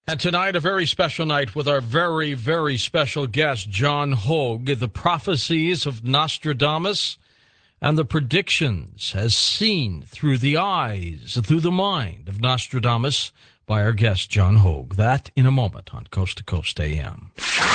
And tonight, a very special night with our very, very special guest, John Hogue. The prophecies of Nostradamus and the predictions as seen through the eyes, through the mind of Nostradamus by our guest, John Hogue. That in a moment on Coast to Coast AM.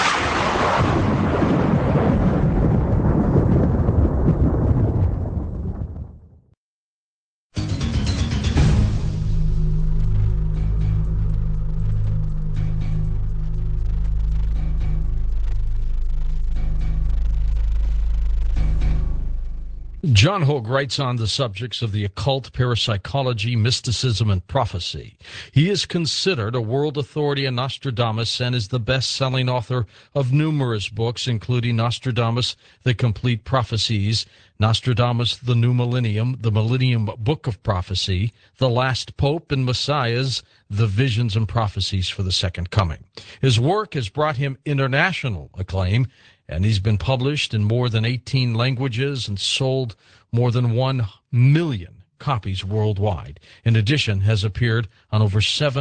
John Hogue writes on the subjects of the occult, parapsychology, mysticism, and prophecy. He is considered a world authority on Nostradamus and is the best-selling author of numerous books, including Nostradamus, The Complete Prophecies, Nostradamus, The New Millennium, The Millennium Book of Prophecy, The Last Pope and Messiahs, The Visions and Prophecies for the Second Coming. His work has brought him international acclaim, and he's been published in more than 18 languages and sold more than 1 million copies worldwide. In addition, has appeared on over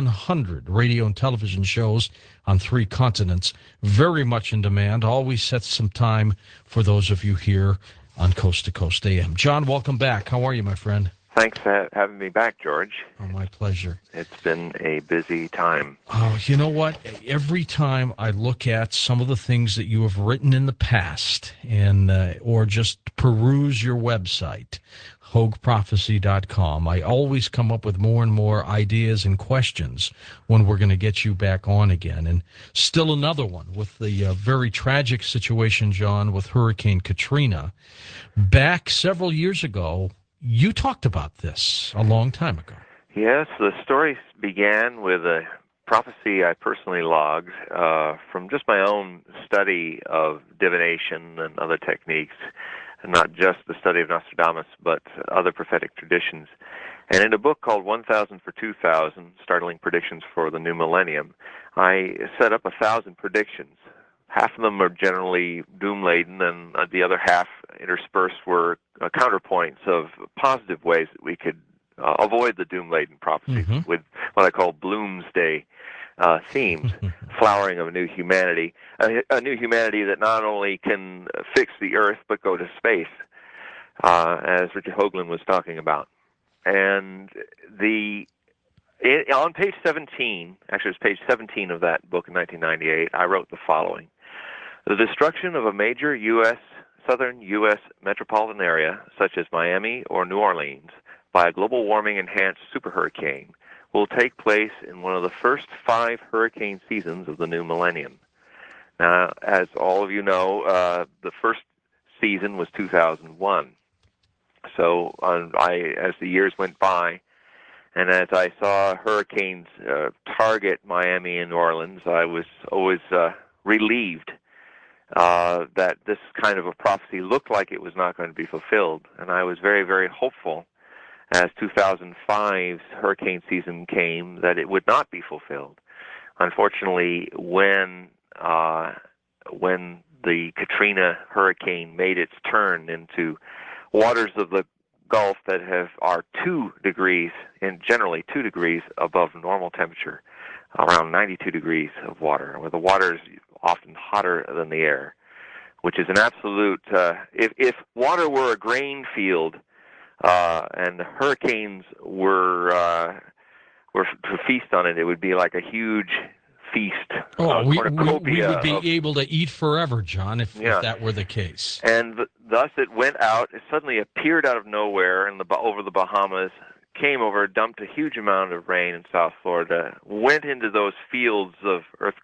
700 radio and television shows on 3 continents. Very much in demand. Always sets some time for those of you here on Coast to Coast AM. John, welcome back. How are you, my friend? Thanks for having me back, George. Oh, my pleasure. It's been a busy time. Oh, you know what? Every time I look at some of the things that you have written in the past and or just peruse your website, HogueProphecy.com, I always come up with more and more ideas and questions when we're going to get you back on again. And still another one with the very tragic situation, John, with Hurricane Katrina. Back several years ago, you talked about this a long time ago. Yes, the story began with a prophecy I personally logged from just my own study of divination and other techniques, and not just the study of Nostradamus, but other prophetic traditions. And in a book called 1000 for 2000, Startling Predictions for the New Millennium, I set up 1,000 predictions. Half of them are generally doom-laden, and the other half interspersed were counterpoints of positive ways that we could avoid the doom-laden prophecies with what I call Bloomsday themes, flowering of a new humanity, a new humanity that not only can fix the earth but go to space, as Richard Hoagland was talking about. And on page 17, actually it was page 17 of that book in 1998, I wrote the following. The destruction of a major southern U.S. metropolitan area, such as Miami or New Orleans, by a global warming-enhanced superhurricane will take place in one of the first 5 hurricane seasons of the new millennium. Now, as all of you know, the first season was 2001. So as the years went by, and as I saw hurricanes target Miami and New Orleans, I was always relieved that this kind of a prophecy looked like it was not going to be fulfilled. And I was very, very hopeful as 2005's hurricane season came that it would not be fulfilled. Unfortunately, when the Katrina hurricane made its turn into waters of the Gulf that are 2 degrees, and generally 2 degrees above normal temperature, around 92 degrees of water, where the water is often hotter than the air, which is an absolute, if water were a grain field, and the hurricanes were to feast on it, it would be like a huge feast. We would be able to eat forever, John, if that were the case. And thus it went out, it suddenly appeared out of nowhere over the Bahamas, came over, dumped a huge amount of rain in South Florida, went into those fields of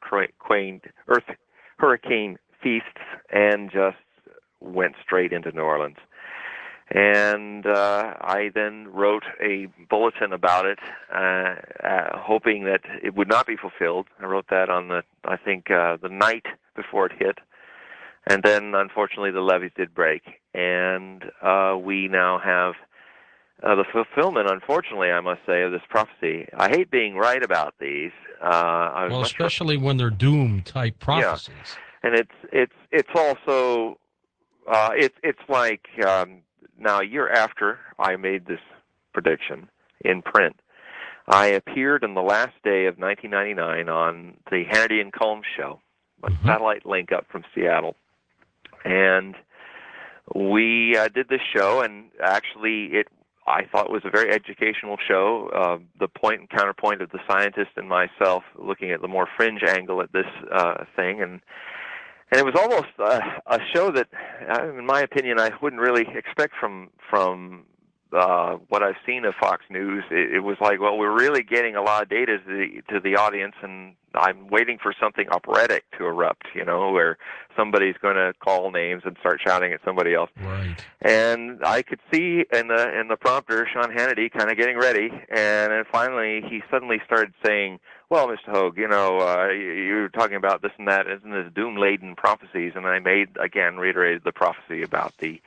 hurricane feasts, and just went straight into New Orleans. And I then wrote a bulletin about it, hoping that it would not be fulfilled. I wrote that on the night before it hit. And then, unfortunately, the levees did break. And we now have the fulfillment, unfortunately, I must say, of this prophecy. I hate being right about these. Especially when they're doom-type prophecies. Yeah. And it's also, it's like... now, a year after I made this prediction in print, I appeared on the last day of 1999 on the Hannity and Colmes show, a satellite link up from Seattle. And we did this show, and actually I thought it was a very educational show. The point and counterpoint of the scientist and myself looking at the more fringe angle at this thing. And it was almost a show that, in my opinion, I wouldn't really expect from what I've seen of Fox News. It was like, well, we're really getting a lot of data to the audience, and I'm waiting for something operatic to erupt, where somebody's going to call names and start shouting at somebody else. Right. And I could see in the prompter Sean Hannity kind of getting ready, and then finally he suddenly started saying, well, Mr. Hoag, you were talking about this and that, isn't this doom-laden prophecies? And I reiterated the prophecy about the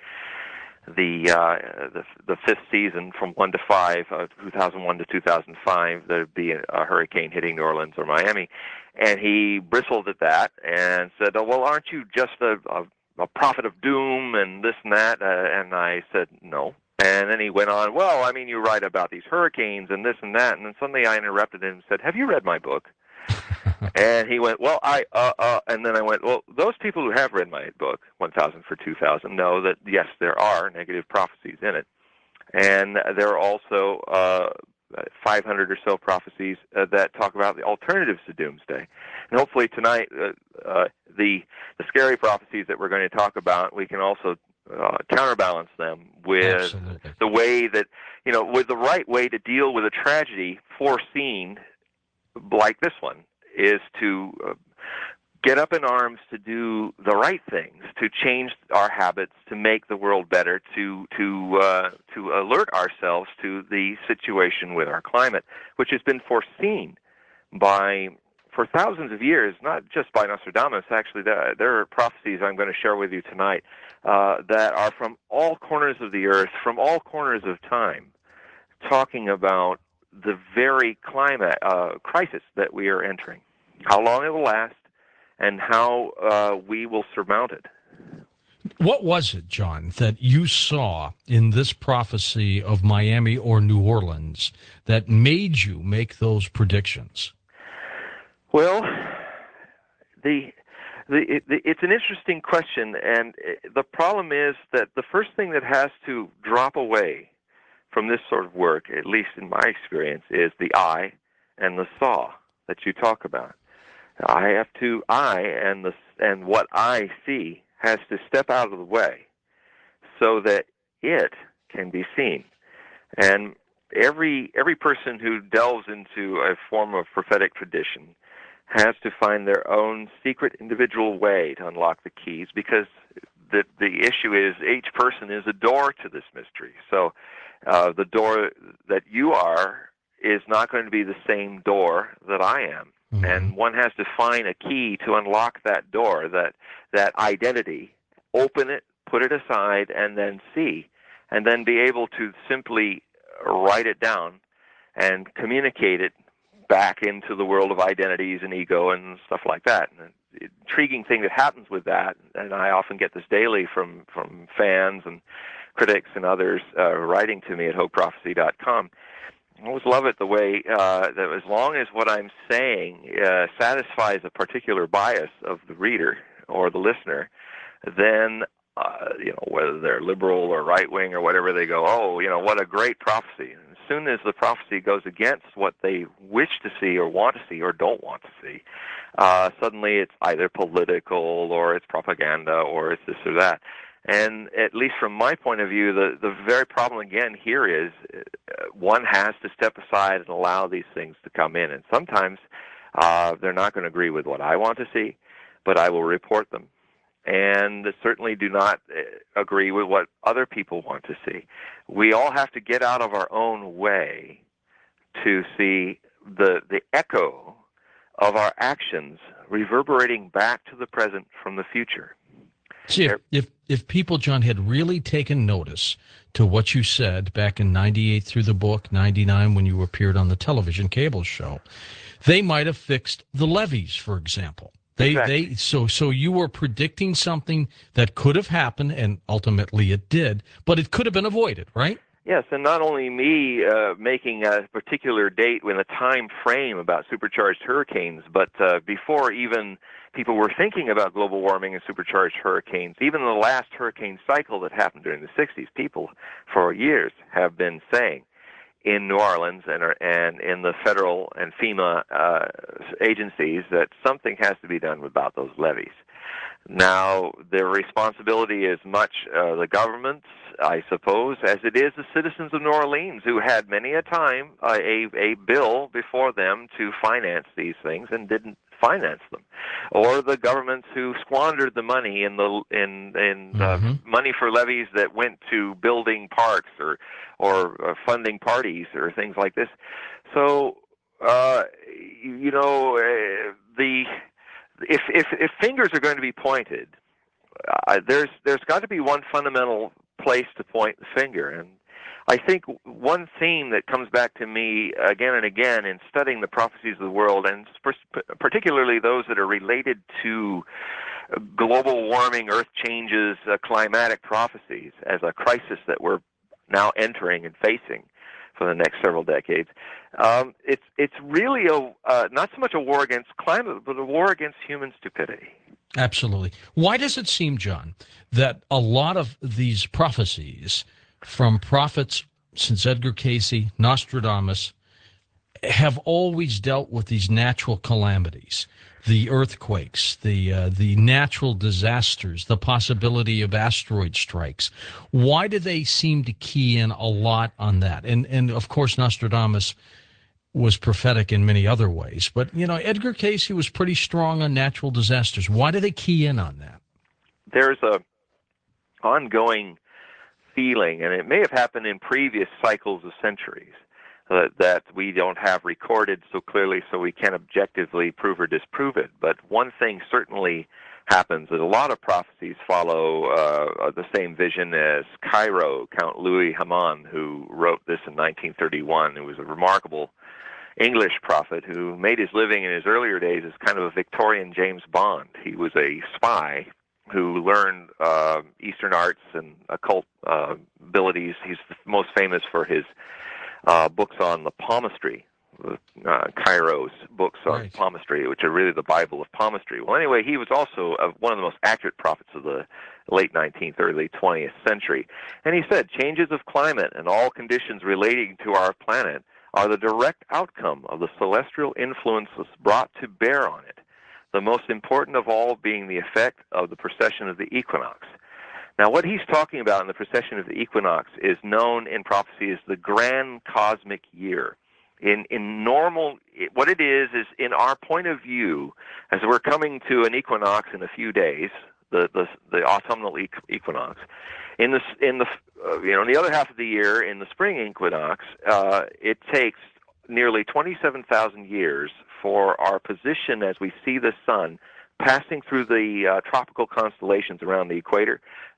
fifth season from 1 to 5, 2001 to 2005, there'd be a hurricane hitting New Orleans or Miami. And he bristled at that and said, oh, well, aren't you just a prophet of doom and this and that? And I said, no. And then he went on, well, I mean, you write about these hurricanes and this and that. And then suddenly I interrupted him and said, have you read my book? And he went, well, and then I went, well, those people who have read my book, 1000 for 2000, know that, yes, there are negative prophecies in it. And there are also 500 or so prophecies that talk about the alternatives to doomsday. And hopefully tonight, the scary prophecies that we're going to talk about, we can also counterbalance them with Absolutely. the way that, with the right way to deal with a tragedy foreseen like this one, is to get up in arms to do the right things, to change our habits, to make the world better, to alert ourselves to the situation with our climate, which has been foreseen for thousands of years, not just by Nostradamus. Actually, there are prophecies I'm going to share with you tonight that are from all corners of the earth, from all corners of time, talking about the very climate crisis that we are entering, how long it will last, and how we will surmount it. What was it, John, that you saw in this prophecy of Miami or New Orleans that made you make those predictions? Well, it's an interesting question, and the problem is that the first thing that has to drop away from this sort of work, at least in my experience, is the eye and the saw that you talk about. And what I see has to step out of the way so that it can be seen. And every person who delves into a form of prophetic tradition has to find their own secret individual way to unlock the keys, because the issue is each person is a door to this mystery. So the door that you are is not going to be the same door that I am. Mm-hmm. And one has to find a key to unlock that door, that identity, open it, put it aside, and then see, and then be able to simply write it down and communicate it back into the world of identities and ego and stuff like that. And the intriguing thing that happens with that, and I often get this daily from fans and critics and others writing to me at HopeProphecy.com, I always love it the way that as long as what I'm saying satisfies a particular bias of the reader or the listener, then whether they're liberal or right-wing or whatever, they go, oh, what a great prophecy. And as soon as the prophecy goes against what they wish to see or want to see or don't want to see, suddenly it's either political or it's propaganda or it's this or that. And at least from my point of view, the very problem again here is one has to step aside and allow these things to come in. And sometimes they're not going to agree with what I want to see, but I will report them. And certainly do not agree with what other people want to see. We all have to get out of our own way to see the echo of our actions reverberating back to the present from the future. See, if people, John, had really taken notice to what you said back in 98 through the book, 99 when you appeared on the television cable show, they might have fixed the levees, for example. Exactly. So you were predicting something that could have happened, and ultimately it did, but it could have been avoided, right? Yes, and not only me making a particular date with a time frame about supercharged hurricanes, but before even people were thinking about global warming and supercharged hurricanes, even the last hurricane cycle that happened during the 60s, people for years have been saying in New Orleans and in the federal and FEMA agencies that something has to be done about those levees. Now, their responsibility is much the government's, I suppose, as it is the citizens of New Orleans, who had many a time a bill before them to finance these things and didn't finance them, or the governments who squandered the money in money for levies that went to building parks or funding parties or things like this. So, the if fingers are going to be pointed, there's got to be one fundamental place to point the finger. And I think one theme that comes back to me again and again in studying the prophecies of the world, and particularly those that are related to global warming, earth changes, climatic prophecies as a crisis that we're now entering and facing for the next several decades. It's really not so much a war against climate, but a war against human stupidity. Absolutely. Why does it seem, John, that a lot of these prophecies from prophets since Edgar Cayce, Nostradamus, have always dealt with these natural calamities, the earthquakes, the natural disasters, the possibility of asteroid strikes? Why do they seem to key in a lot on that? And of course, Nostradamus was prophetic in many other ways. But, Edgar Cayce was pretty strong on natural disasters. Why do they key in on that? There's a ongoing feeling, and it may have happened in previous cycles of centuries, that we don't have recorded so clearly so we can't objectively prove or disprove it. But one thing certainly happens, that a lot of prophecies follow the same vision as Cairo, Count Louis Hamon, who wrote this in 1931. It was a remarkable English prophet who made his living in his earlier days as kind of a Victorian James Bond. He was a spy who learned Eastern arts and occult abilities. He's most famous for his books on the palmistry, Cairo's books on palmistry, which are really the Bible of palmistry. Well, anyway, he was also one of the most accurate prophets of the late 19th, early 20th century. And he said, changes of climate and all conditions relating to our planet are the direct outcome of the celestial influences brought to bear on it, the most important of all being the effect of the precession of the equinox. Now, what he's talking about in the precession of the equinox is known in prophecy as the grand cosmic year. In normal, what it is in our point of view, as we're coming to an equinox in a few days, the autumnal equinox, in the other half of the year, in the spring equinox, it takes nearly 27,000 years for our position as we see the sun passing through the tropical constellations around the equator.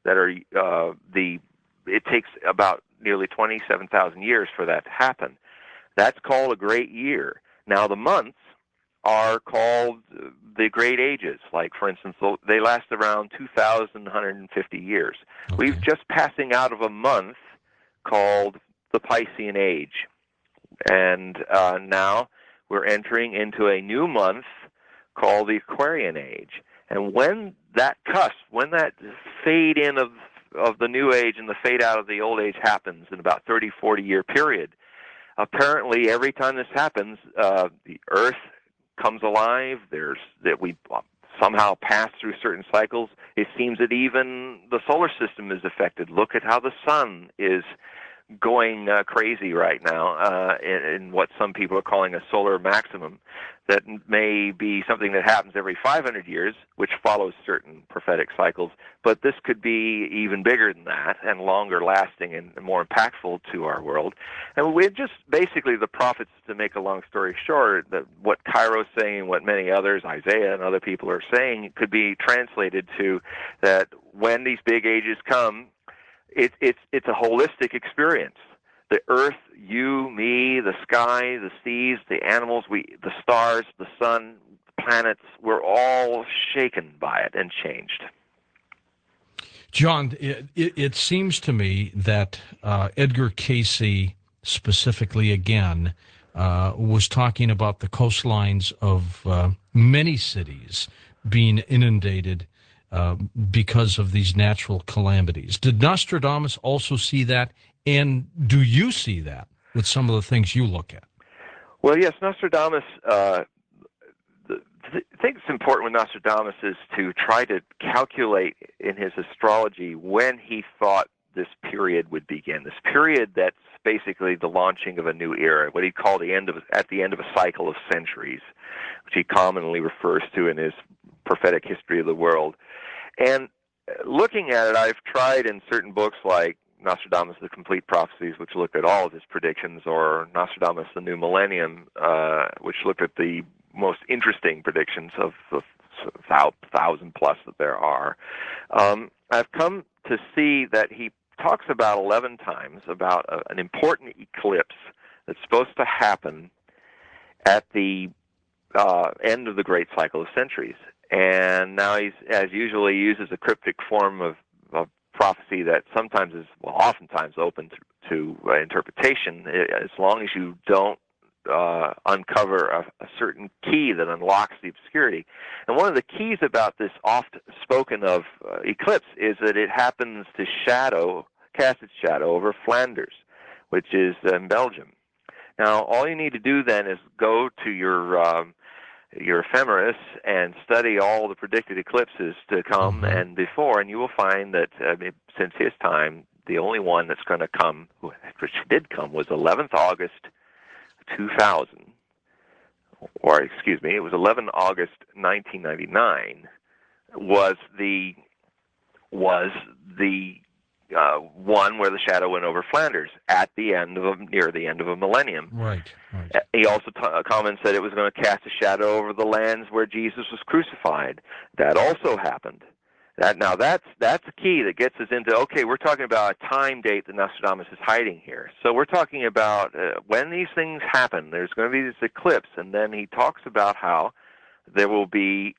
It takes about nearly 27,000 years for that to happen. That's called a great year. Now, the months are called the great ages. Like, for instance, they last around 2,150 years. Okay. We're just passing out of a month called the Piscean age. And now we're entering into a new month called the Aquarian age. And when that cusp, when that fade in of the new age and the fade out of the old age happens in about 30, 40-year period, apparently every time this happens, the Earth comes alive. That we somehow pass through certain cycles. It seems that even the solar system is affected. Look at how the sun is going crazy right now in what some people are calling a solar maximum. That may be something that happens every 500 years, which follows certain prophetic cycles, but this could be even bigger than that and longer lasting and more impactful to our world. And we're just basically the prophets, to make a long story short, that what Cairo's saying, what many others, Isaiah and other people are saying, could be translated to that when these big ages come, it's a holistic experience. The earth, you, me, the sky, the seas, the animals, the stars, the sun, the planets, we're all shaken by it and changed. John, it seems to me that Edgar Casey, specifically again, was talking about the coastlines of many cities being inundated because of these natural calamities. Did Nostradamus also see that? And do you see that with some of the things you look at? Well, yes, Nostradamus. The thing that's important with Nostradamus is to try to calculate in his astrology when he thought this period would begin. This period that's basically the launching of a new era, what he called at the end of a cycle of centuries, which he commonly refers to in his prophetic history of the world. And looking at it, I've tried in certain books like Nostradamus, The Complete Prophecies, which looked at all of his predictions, or Nostradamus, The New Millennium, which looked at the most interesting predictions of the 1,000 plus that there are. I've come to see that he talks about 11 times about an important eclipse that's supposed to happen at the end of the great cycle of centuries. And now he's, as usual, he uses a cryptic form of prophecy that sometimes is, well, oftentimes open to interpretation, as long as you don't uncover a certain key that unlocks the obscurity. And one of the keys about this oft-spoken of eclipse is that it happens to cast its shadow over Flanders, which is in Belgium. Now, all you need to do then is go to your ephemeris and study all the predicted eclipses to come and before, and you will find that since his time, the only one that's going to come, which did come, was 11th August 2000, or excuse me, it was 11 August 1999, was the one where the shadow went over Flanders at the end of near the end of a millennium. Right. He also comments that it was going to cast a shadow over the lands where Jesus was crucified. That also happened. That's a key that gets us into, okay, we're talking about a time date that Nostradamus is hiding here. So we're talking about when these things happen, there's going to be this eclipse, and then he talks about how there will be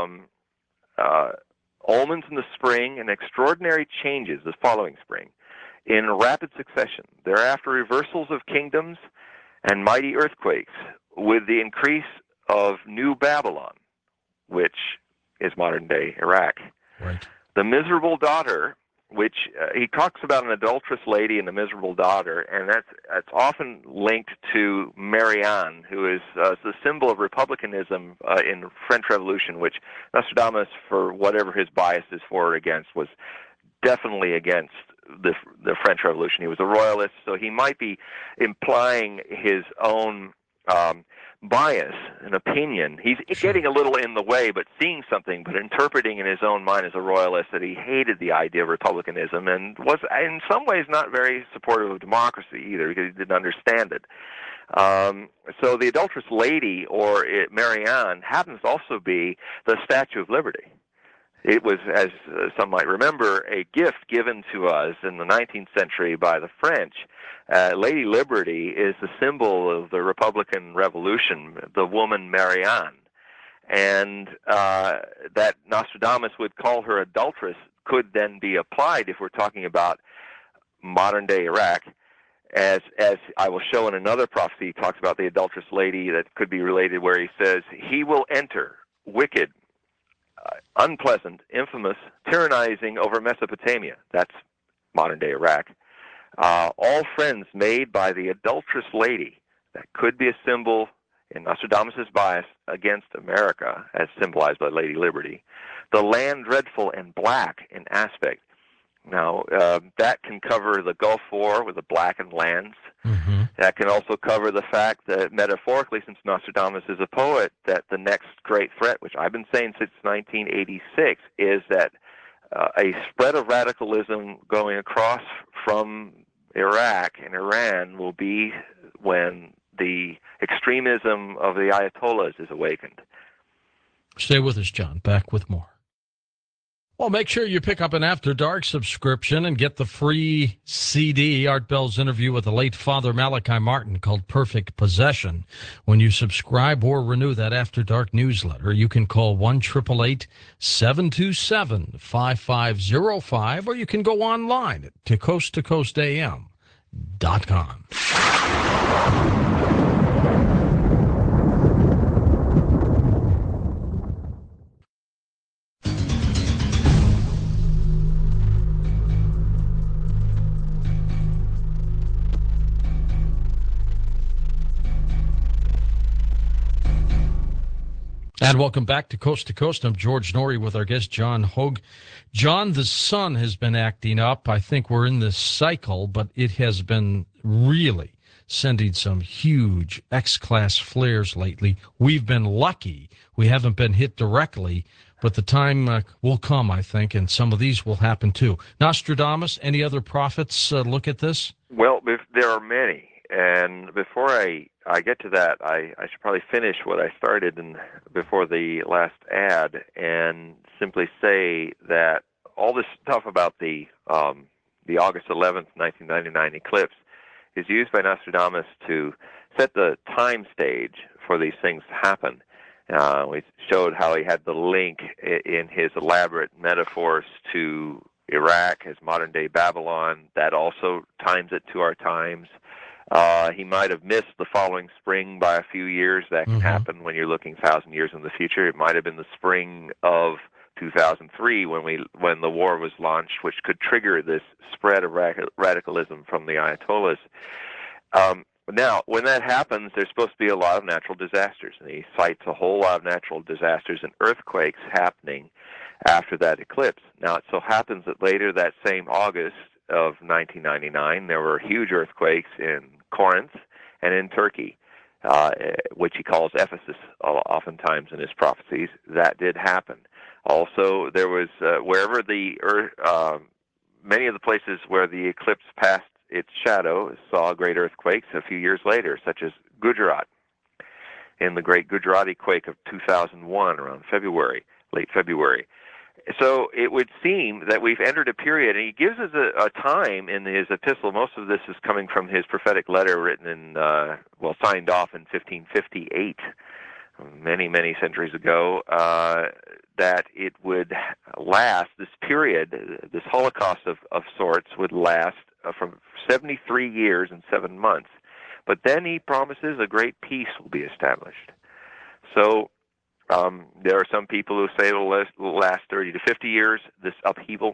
omens in the spring and extraordinary changes the following spring in rapid succession. Thereafter, reversals of kingdoms and mighty earthquakes with the increase of New Babylon, which is modern-day Iraq. Right. The miserable daughter, which he talks about an adulterous lady and the miserable daughter, and that's often linked to Marianne, who is the symbol of republicanism in the French Revolution, which Nostradamus, for whatever his biases for or against, was definitely against the French Revolution. He was a royalist, so he might be implying his own bias and opinion. He's getting a little in the way, but seeing something, but interpreting in his own mind as a royalist that he hated the idea of republicanism and was in some ways not very supportive of democracy either, because he didn't understand it. So the adulterous lady, or Marianne, happens to also be the Statue of Liberty. It was, as some might remember, a gift given to us in the 19th century by the French. Lady Liberty is the symbol of the Republican Revolution, the woman Marianne. And that Nostradamus would call her adulteress could then be applied if we're talking about modern-day Iraq. As I will show in another prophecy, he talks about the adulterous lady that could be related, where he says, he will enter wicked, unpleasant, infamous, tyrannizing over Mesopotamia. That's modern-day Iraq. All friends made by the adulterous lady. That could be a symbol in Nostradamus' bias against America, as symbolized by Lady Liberty. The land dreadful and black in aspect. Now, that can cover the Gulf War with the blackened lands. Mm-hmm. That can also cover the fact that, metaphorically, since Nostradamus is a poet, that the next great threat, which I've been saying since 1986, is that a spread of radicalism going across from Iraq and Iran will be when the extremism of the Ayatollahs is awakened. Stay with us, John. Back with more. Well, make sure you pick up an After Dark subscription and get the free CD, Art Bell's interview with the late Father Malachi Martin, called Perfect Possession. When you subscribe or renew that After Dark newsletter, you can call 1-888-727-5505, or you can go online to coasttocoastam.com. And welcome back to Coast. I'm George Noory with our guest, John Hogue. John, the sun has been acting up. I think we're in this cycle, but it has been really sending some huge X-class flares lately. We've been lucky. We haven't been hit directly, but the time will come, I think, and some of these will happen too. Nostradamus, any other prophets look at this? Well, there are many. And before I get to that, I should probably finish what I started before the last ad and simply say that all this stuff about the August 11th, 1999 eclipse is used by Nostradamus to set the time stage for these things to happen. We showed how he had the link in his elaborate metaphors to Iraq as modern-day Babylon. That also times it to our times. He might have missed the following spring by a few years. That can happen when you're looking 1,000 years in the future. It might have been the spring of 2003 when the war was launched, which could trigger this spread of radicalism from the Ayatollahs. Now, when that happens, there's supposed to be a lot of natural disasters, and he cites a whole lot of natural disasters and earthquakes happening after that eclipse. Now, it so happens that later that same August of 1999, there were huge earthquakes in Corinth and in Turkey, which he calls Ephesus oftentimes in his prophecies. That did happen. Also, there was wherever the many of the places where the eclipse passed its shadow saw great earthquakes a few years later, such as Gujarat, in the great Gujarati quake of 2001 around late February. So it would seem that we've entered a period, and he gives us a time in his epistle. Most of this is coming from his prophetic letter written in, signed off in 1558, many, many centuries ago, that it would last, this period, this Holocaust of sorts would last from 73 years and 7 months. But then he promises a great peace will be established. So there are some people who say it will last 30 to 50 years, this upheaval,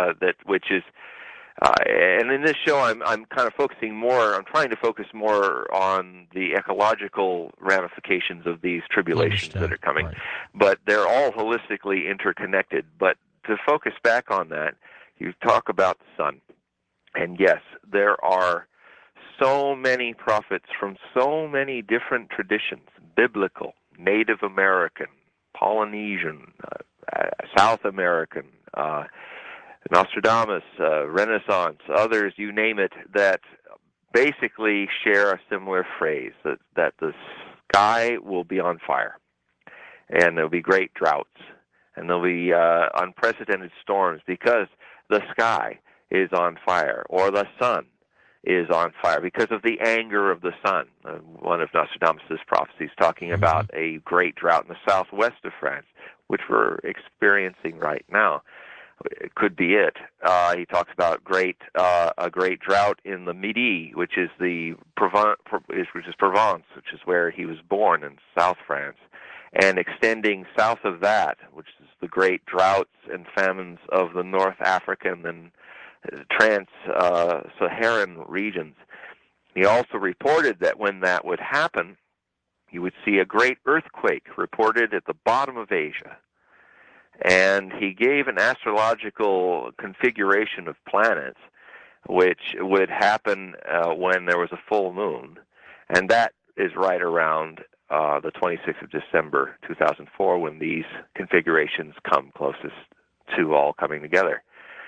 and in this show I'm kind of I'm trying to focus more on the ecological ramifications of these tribulations that are coming. Right. But they're all holistically interconnected. But to focus back on that, you talk about the sun. And yes, there are so many prophets from so many different traditions, biblical, Native American, Polynesian, South American, Nostradamus, Renaissance, others, you name it, that basically share a similar phrase, that the sky will be on fire, and there'll be great droughts, and there'll be unprecedented storms because the sky is on fire, or the sun is on fire because of the anger of the sun. One of Nostradamus' prophecies talking about a great drought in the southwest of France, which we're experiencing right now. It could be it. He talks about a great drought in the Midi, which is Provence, which is where he was born in South France, and extending south of that, which is the great droughts and famines of the North African and trans-Saharan regions. He also reported that when that would happen, you would see a great earthquake reported at the bottom of Asia. And he gave an astrological configuration of planets, which would happen when there was a full moon. And that is right around the 26th of December 2004, when these configurations come closest to all coming together.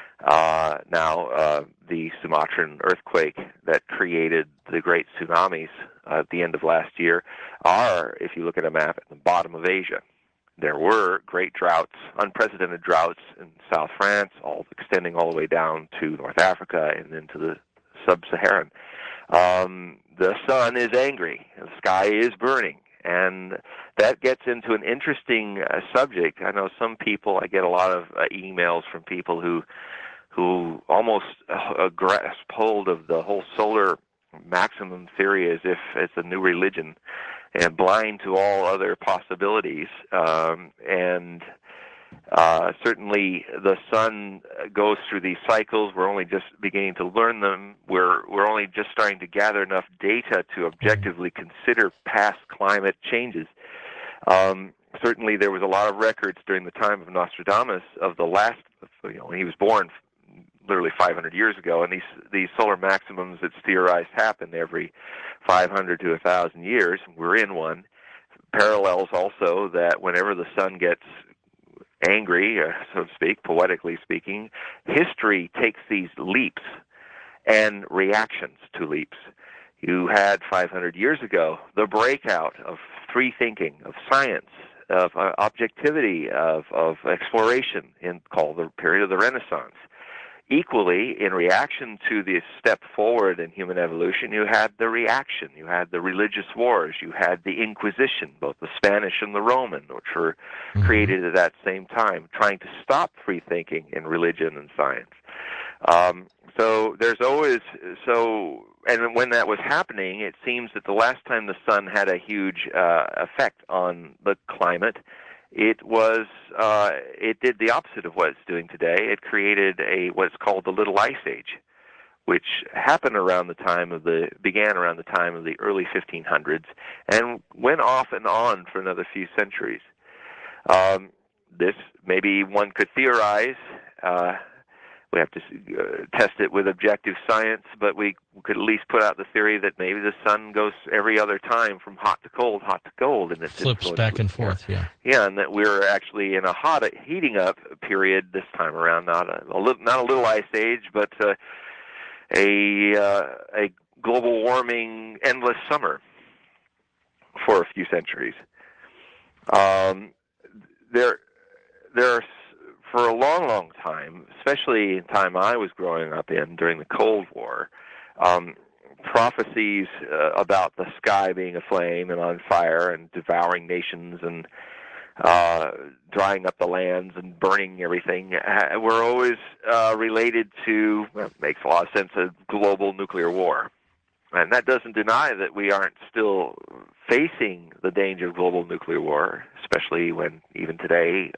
The Sumatran earthquake that created the great tsunamis at the end of last year are, if you look at a map, at the bottom of Asia. there were great droughts, unprecedented droughts in South France, all extending all the way down to North Africa and into the sub-Saharan. The sun is angry, the sky is burning, and that gets into an interesting subject. I know some people, I get a lot of emails from people who almost grasp hold of the whole solar maximum theory as if it's a new religion and blind to all other possibilities. Certainly the sun goes through these cycles. We're only just beginning to learn them. We're only just starting to gather enough data to objectively consider past climate changes. Certainly there was a lot of records during the time of Nostradamus of the last, when he was born literally 500 years ago, and these solar maximums that's theorized happen every 500 to 1,000 years. We're in one. Parallels also that whenever the sun gets angry, so to speak, poetically speaking, history takes these leaps and reactions to leaps. You had 500 years ago the breakout of free thinking, of science, of objectivity, of exploration, called the period of the Renaissance. Equally, in reaction to the step forward in human evolution, you had the reaction. You had the religious wars. You had the Inquisition, both the Spanish and the Roman, which were created at that same time, trying to stop free thinking in religion and science. So there's always, and when that was happening, it seems that the last time the sun had a huge effect on the climate, it did the opposite of what it's doing today. It created what's called the Little Ice Age, which began around the time of the early 1500s and went off and on for another few centuries. This, maybe one could theorize, we have to test it with objective science, but we could at least put out the theory that maybe the sun goes every other time from hot to cold, and it flips back and forth. Yeah, and that we're actually in a heating up period this time around. Not a little ice age, but a global warming, endless summer for a few centuries. There are, for a long, long time, especially in time I was growing up in during the Cold War, prophecies about the sky being aflame and on fire and devouring nations and drying up the lands and burning everything were always related to, makes a lot of sense, a global nuclear war. And that doesn't deny that we aren't still facing the danger of global nuclear war, especially when even today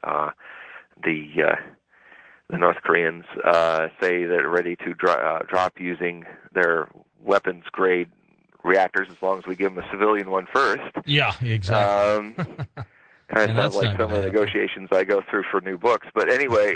the North Koreans say they're ready to drop using their weapons-grade reactors as long as we give them a civilian one first. Yeah, exactly. Kind of sounds like some of the negotiations I go through for new books. But anyway,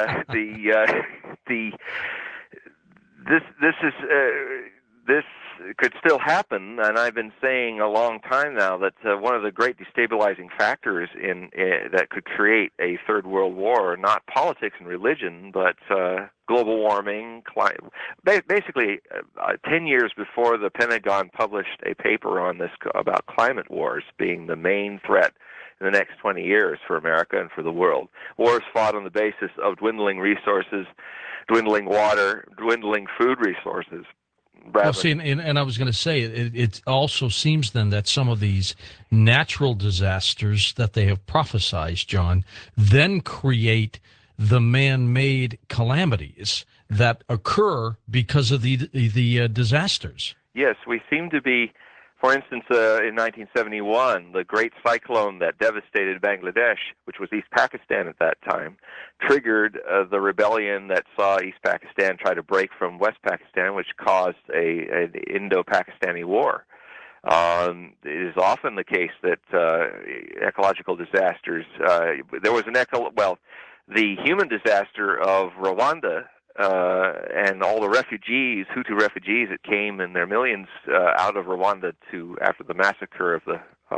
this could still happen, and I've been saying a long time now that one of the great destabilizing factors that could create a third world war are not politics and religion, but global warming. Basically, 10 years before the Pentagon published a paper on this about climate wars being the main threat in the next 20 years for America and for the world. Wars fought on the basis of dwindling resources, dwindling water, dwindling food resources. Well, see, and I was going to say, it also seems then that some of these natural disasters that they have prophesied, John, then create the man-made calamities that occur because of the disasters. Yes, we seem to be, for instance, in 1971, the great cyclone that devastated Bangladesh, which was East Pakistan at that time, triggered the rebellion that saw East Pakistan try to break from West Pakistan, which caused an Indo-Pakistani war. It is often the case that ecological disasters, there was the human disaster of Rwanda, and all the refugees, Hutu refugees that came in their millions out of Rwanda after the massacre of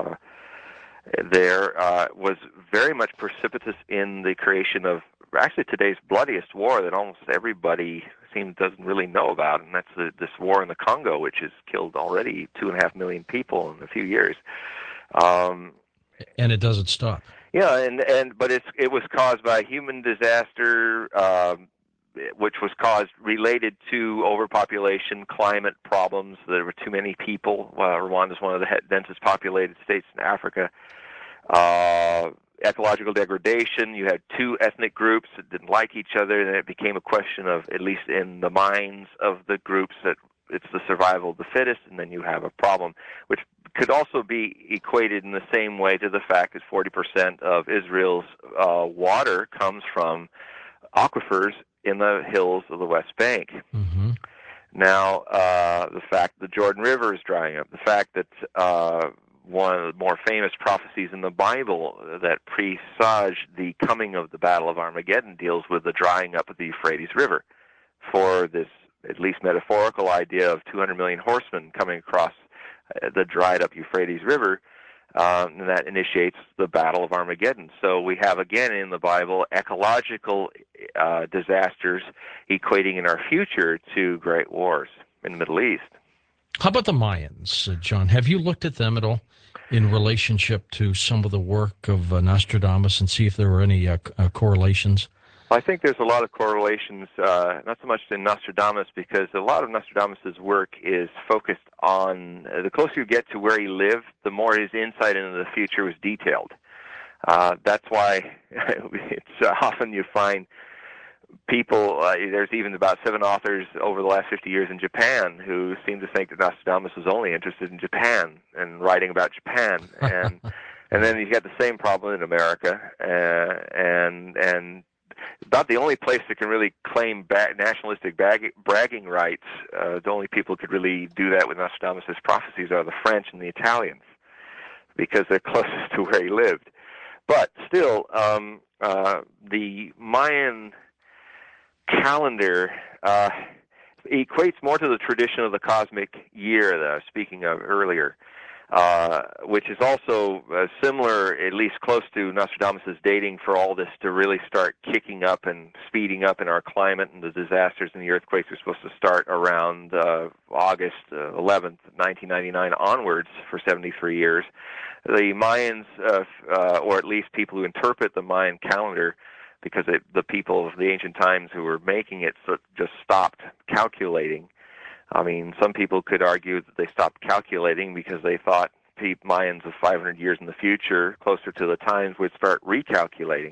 was very much precipitous in the creation of actually today's bloodiest war that almost everybody doesn't really know about, and that's this war in the Congo, which has killed already 2.5 million people in a few years. And it doesn't stop. Yeah, but it was caused by human disaster, which was related to overpopulation, climate problems. There were too many people. Rwanda is one of the densest populated states in Africa. Ecological degradation. You had two ethnic groups that didn't like each other, and it became a question of, at least in the minds of the groups, that it's the survival of the fittest, and then you have a problem, which could also be equated in the same way to the fact that 40% of Israel's water comes from aquifers in the hills of the West Bank. Mm-hmm. Now, the fact the Jordan River is drying up, the fact that one of the more famous prophecies in the Bible that presaged the coming of the Battle of Armageddon deals with the drying up of the Euphrates River, for this at least metaphorical idea of 200 million horsemen coming across the dried up Euphrates River, and that initiates the Battle of Armageddon. So we have, again, in the Bible, ecological disasters equating in our future to great wars in the Middle East. How about the Mayans, John? Have you looked at them at all in relationship to some of the work of Nostradamus, and see if there were any correlations? I think there's a lot of correlations, not so much in Nostradamus, because a lot of Nostradamus' work is focused on, the closer you get to where he lived, the more his insight into the future was detailed. That's why it's often you find people, there's even about 7 authors over the last 50 years in Japan who seem to think that Nostradamus was only interested in Japan and writing about Japan. And then you've got the same problem in America, and about the only place that can really claim nationalistic bragging rights, the only people who could really do that with Nostradamus' prophecies are the French and the Italians, because they're closest to where he lived. But still, the Mayan calendar equates more to the tradition of the cosmic year that I was speaking of earlier, which is also similar, at least close to Nostradamus' dating for all this to really start kicking up and speeding up in our climate, and the disasters and the earthquakes are supposed to start around August 11th, 1999 onwards for 73 years. The Mayans, or at least people who interpret the Mayan calendar, because the people of the ancient times who were making it just stopped calculating. I mean, some people could argue that they stopped calculating because they thought Mayans of 500 years in the future, closer to the times, would start recalculating.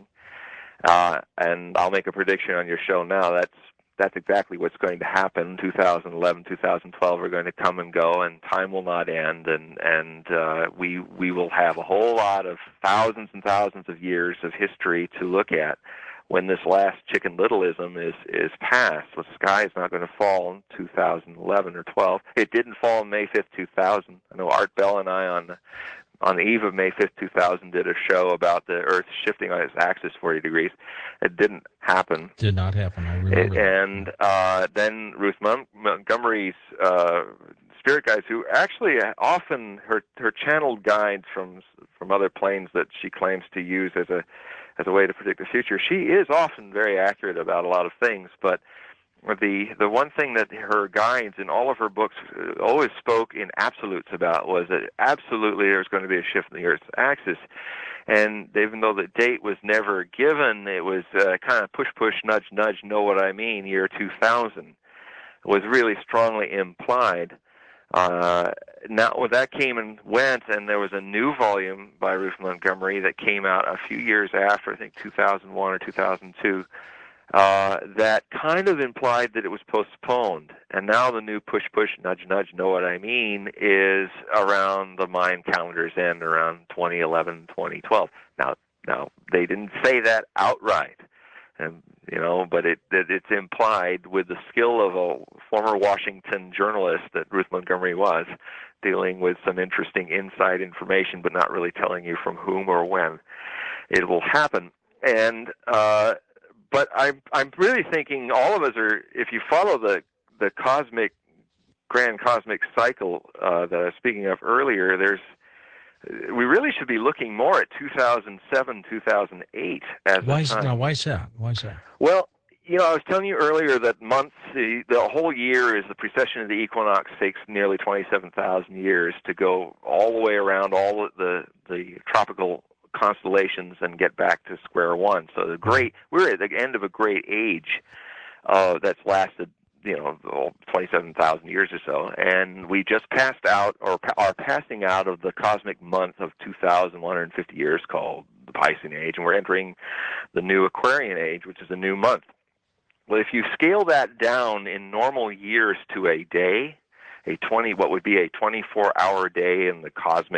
And I'll make a prediction on your show now. That's exactly what's going to happen. 2011, 2012 are going to come and go, and time will not end, and we will have a whole lot of thousands and thousands of years of history to look at when this last Chicken Littleism is past. The sky is not going to fall in 2011 or 12. It didn't fall on May 5th, 2000. I know Art Bell and I on the eve of May 5th, 2000, did a show about the Earth shifting on its axis 40 degrees. It didn't happen. Did not happen, I remember. And then Ruth Montgomery's spirit guides, who actually often, her channeled guides from other planes that she claims to use as a way to predict the future, she is often very accurate about a lot of things, but the one thing that her guides in all of her books always spoke in absolutes about was that absolutely there was going to be a shift in the Earth's axis. And even though the date was never given, it was kind of push, nudge, nudge, know what I mean, year 2000. It was really strongly implied. Now, that came and went, and there was a new volume by Ruth Montgomery that came out a few years after, I think 2001 or 2002, that kind of implied that it was postponed. And now the new push, nudge, nudge, know what I mean, is around the Mayan calendar's end, around 2011, 2012. Now they didn't say that outright, and but it's implied with the skill of a former Washington journalist that Ruth Montgomery was, dealing with some interesting inside information, but not really telling you from whom or when it will happen. And but I'm really thinking all of us are, if you follow the grand cosmic cycle that I was speaking of earlier, we really should be looking more at 2007, 2008 as a time. Now, why is that? Well, I was telling you earlier that the whole year is the precession of the equinox takes nearly 27,000 years to go all the way around all the tropical constellations and get back to square one. So we're at the end of a great age that's lasted 27,000 years or so, and we just passed out, or are passing out, of the cosmic month of 2,150 years called the Piscean Age, and we're entering the new Aquarian Age, which is a new month. Well, if you scale that down in normal years to a day, what would be a 24-hour day in the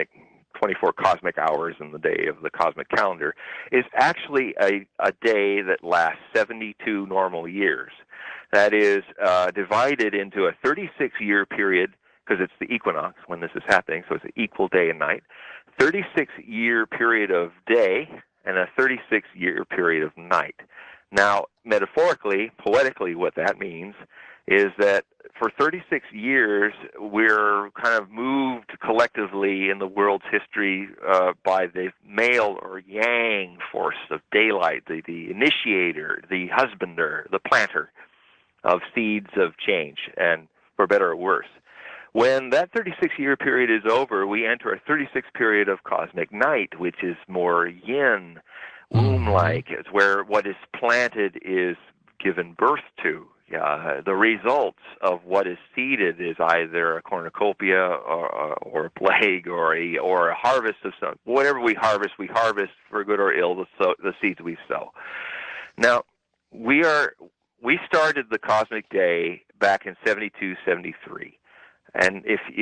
24 cosmic hours in the day of the cosmic calendar, is actually a day that lasts 72 normal years. That is divided into a 36-year period, because it's the equinox when this is happening, so it's an equal day and night, 36-year period of day, and a 36-year period of night. Now, metaphorically, poetically, what that means is that for 36 years, we're kind of moved collectively in the world's history by the male or yang force of daylight, the initiator, the husbander, the planter of seeds of change, and for better or worse. When that 36-year period is over, we enter a 36 period of cosmic night, which is more yin, womb-like. It's where what is planted is given birth to. The results of what is seeded is either a cornucopia or a plague or a harvest of some. Whatever we harvest for good or ill the seeds we sow. Now, we started the cosmic day back in 72, 73. And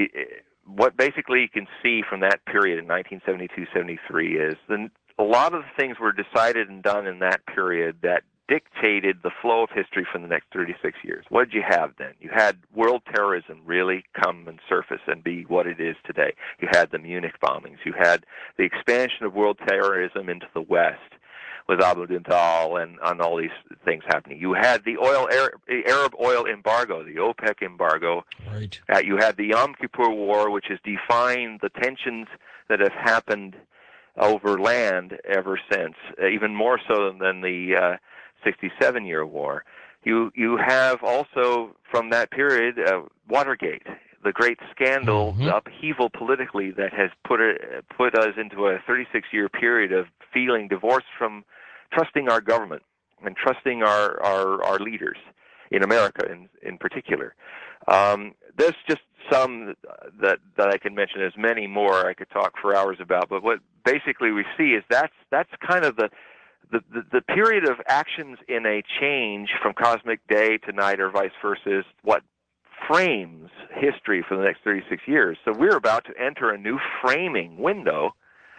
what basically you can see from that period in 1972, 73 is a lot of the things were decided and done in that period that dictated the flow of history for the next 36 years. What did you have then? You had world terrorism really come and surface and be what it is today. You had the Munich bombings. You had the expansion of world terrorism into the West with Abu Dhabi and all these things happening. You had the Arab oil embargo, the OPEC embargo. Right. You had the Yom Kippur War, which has defined the tensions that have happened over land ever since, even more so than the 67-year war. You have also, from that period, Watergate, the great scandal, the upheaval politically that has put us into a 36-year period of feeling divorced from trusting our government and trusting our leaders in America in particular. There's just some that I can mention. There's many more I could talk for hours about, but what basically we see is that's kind of the period of actions in a change from cosmic day to night or vice versa is what frames history for the next 36 years. So we're about to enter a new framing window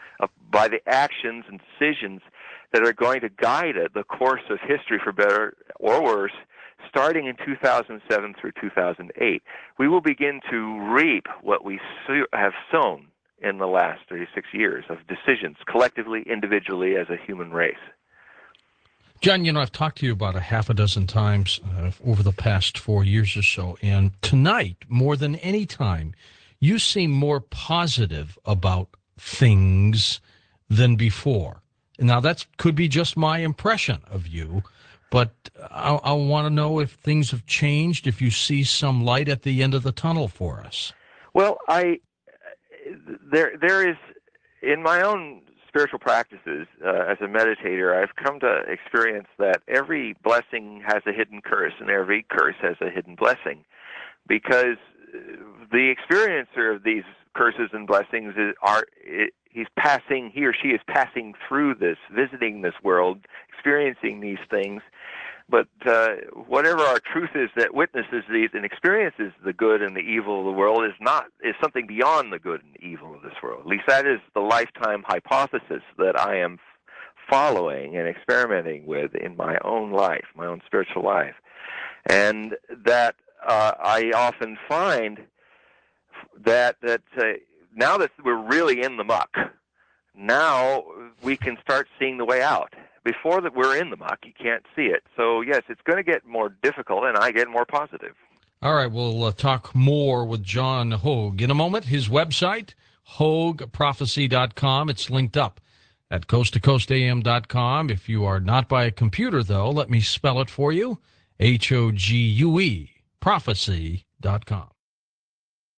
by the actions and decisions that are going to guide the course of history for better or worse, starting in 2007 through 2008. We will begin to reap what we have sown in the last 36 years of decisions, collectively, individually, as a human race. John, I've talked to you about a half a dozen times over the past 4 years or so, and tonight, more than any time, you seem more positive about things than before. Now, that could be just my impression of you, but I want to know if things have changed, if you see some light at the end of the tunnel for us. Well, there is, in my own spiritual practices as a meditator, I've come to experience that every blessing has a hidden curse and every curse has a hidden blessing, because the experiencer of these curses and blessings he or she is passing through this, visiting this world, experiencing these things. But whatever our truth is that witnesses these and experiences the good and the evil of the world is something beyond the good and evil of this world. At least that is the lifetime hypothesis that I am following and experimenting with in my own life, my own spiritual life. And that I often find that now that we're really in the muck, now we can start seeing the way out. Before that, we're in the muck. You can't see it. So, yes, it's going to get more difficult, and I get more positive. All right, we'll talk more with John Hogue in a moment. His website, HogueProphecy.com. It's linked up at coasttocoastam.com. If you are not by a computer, though, let me spell it for you, HOGUE, prophecy.com.